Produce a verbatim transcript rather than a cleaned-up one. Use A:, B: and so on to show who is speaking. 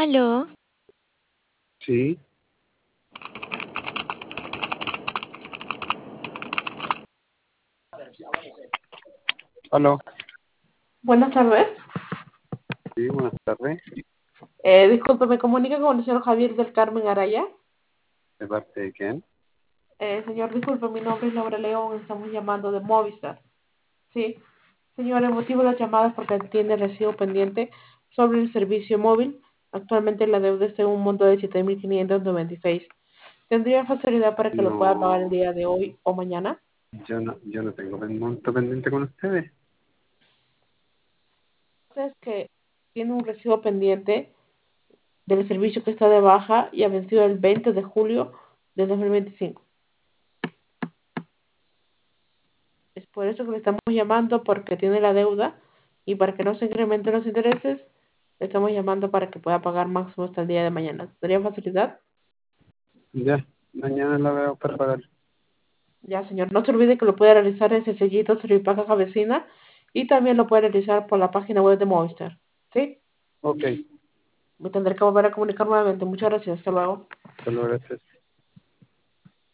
A: Aló,
B: Sí, aló,
C: Buenas tardes.
B: sí, buenas tardes.
C: Eh, disculpe, ¿me comunica con el señor Javier del Carmen Araya?
B: ¿De parte de quién?
C: Eh, señor, disculpe, mi nombre es Laura León, estamos llamando de Movistar. Sí. Señor, el motivo de las llamadas porque tiene recibo pendiente sobre el servicio móvil. Actualmente la deuda está en un monto de siete mil quinientos noventa y seis. ¿Tendría facilidad para que lo pueda pagar el
B: No,
C: día de hoy o mañana?
B: yo no, yo no tengo pen- monto pendiente con ustedes.
C: Es que tiene un recibo pendiente del servicio que está de baja y ha vencido el veinte de julio de dos mil veinticinco. Es por eso que le estamos llamando porque tiene la deuda y para que no se incrementen los intereses, le estamos llamando para que pueda pagar máximo hasta el día de mañana. ¿Tendría facilidad?
B: Ya, mañana la veo para pagar.
C: Ya, señor. No se olvide que lo puede realizar en Sencillito Servipaga Cabecina y también lo puede realizar por la página web de Movistar. ¿Sí?
B: Ok,
C: Me tendré que volver a comunicar nuevamente. Muchas gracias. Hasta luego.
B: te lo agradezco.